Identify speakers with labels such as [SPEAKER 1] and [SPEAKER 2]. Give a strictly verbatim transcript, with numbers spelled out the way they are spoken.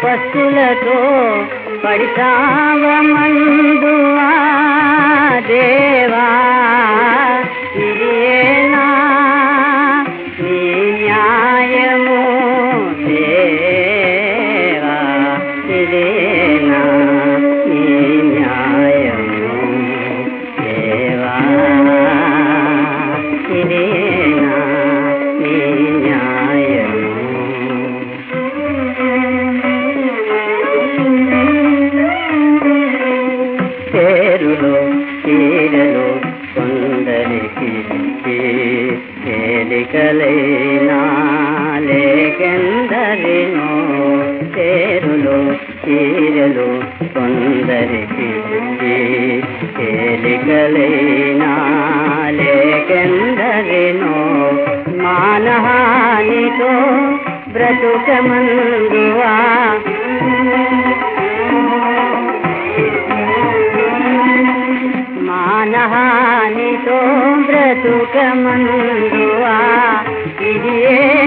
[SPEAKER 1] పస్తులతో పడిసావమందువా దేవా ఇదేనా నీ న్యాయము దేవా ఇదేనా నీ న్యాయము దేవా ఇదేనా నీ న్యాయము పేరులో తీరలు కొందరికి తేలికలైనా లేకెందరినో పేరులో తీరలు కొందరికి తేలికలైనా లేకెందరినో మానహానితో బ్రతుకమందువా మానహానితో బ్రతుకమందువా ఇది